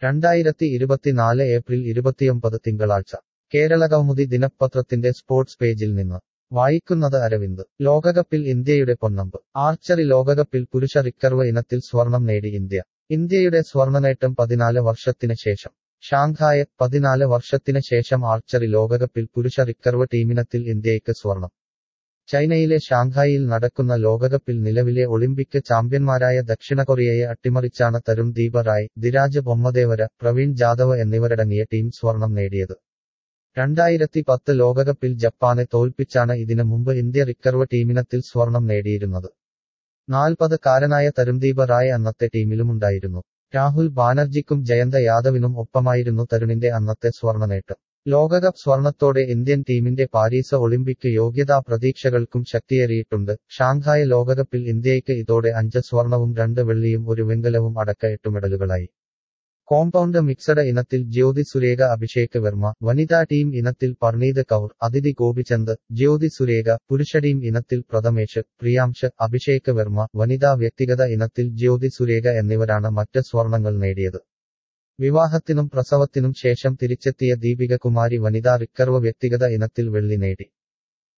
2024 April 29 തിങ്കളാഴ്ച കേരളകൗമുദി ദിനപത്രത്തിന്റെ sports പേജിൽ നിന്ന് വായിക്കുന്നത് അരവിന്ദ്. ലോകകപ്പിൽ ഇന്ത്യയുടെ പൊന്നമ്പ്. ആർച്ചറി ലോകകപ്പിൽ പുരുഷ റിക്കർവ് ഇനത്തിൽ സ്വർണം നേടി ഇന്ത്യ. ഇന്ത്യയുടെ സ്വർണനേട്ടം 14 വർഷത്തിന് ശേഷം. ഷാങ്ഹായ്. 14 വർഷത്തിന് ശേഷം ആർച്ചറി ലോകകപ്പിൽ പുരുഷ റിക്കർവ് ടീമിനത്തിൽ ഇന്ത്യയ്ക്ക് സ്വർണം. ചൈനയിലെ ഷാങ്ഹായിൽ നടക്കുന്ന ലോകകപ്പിൽ നിലവിലെ ഒളിമ്പിക് ചാമ്പ്യന്മാരായ ദക്ഷിണകൊറിയയെ അട്ടിമറിച്ചാണ് തരുൺ ദീപ റായ്, ധിരാജ് ബൊമ്മദേവര, പ്രവീൺ ജാദവ് എന്നിവരടങ്ങിയ ടീം സ്വർണം നേടിയത്. 2010 ലോകകപ്പിൽ ജപ്പാനെ തോൽപ്പിച്ചാണ് ഇതിന് മുമ്പ് ഇന്ത്യ റിക്കർവ് ടീമിനത്തിൽ സ്വർണം നേടിയിരുന്നത്. 40-കാരനായ തരുൺദീപ റായ് അന്നത്തെ ടീമിലുമുണ്ടായിരുന്നു. രാഹുൽ ബാനർജിക്കും ജയന്ത യാദവിനും ഒപ്പമായിരുന്നു തരുണിന്റെ അന്നത്തെ സ്വർണനേട്ടം. ലോകകപ്പ് സ്വർണത്തോടെ ഇന്ത്യൻ ടീമിന്റെ പാരീസ് ഒളിമ്പിക് യോഗ്യതാ പ്രതീക്ഷകൾക്കും ശക്തിയേറിയിട്ടുണ്ട്. ഷാങ്ഹായ് ലോകകപ്പിൽ ഇന്ത്യയ്ക്ക് ഇതോടെ 5 സ്വർണവും 2 വെള്ളിയും 1 വെങ്കലവും അടക്ക 8 മെഡലുകളായി. കോമ്പൗണ്ട് മിക്സഡ് ഇനത്തിൽ ജ്യോതി സുരേഖ, അഭിഷേക് വർമ്മ. വനിതാ ടീം ഇനത്തിൽ പർണീത് കൗർ, അദിതി ഗോപിചന്ദ്, ജ്യോതി സുരേഖ. പുരുഷ ടീം ഇനത്തിൽ പ്രഥമേഷ്, പ്രിയാംഷ്, അഭിഷേക് വർമ്മ. വനിതാ വ്യക്തിഗത ഇനത്തിൽ ജ്യോതി സുരേഖ എന്നിവരാണ് മറ്റ് സ്വർണങ്ങൾ നേടിയത്. വിവാഹത്തിനും പ്രസവത്തിനും ശേഷം തിരിച്ചെത്തിയ ദീപിക കുമാരി വനിതാ റിക്കർവ് വ്യക്തിഗത ഇനത്തിൽ വെള്ളി നേടി.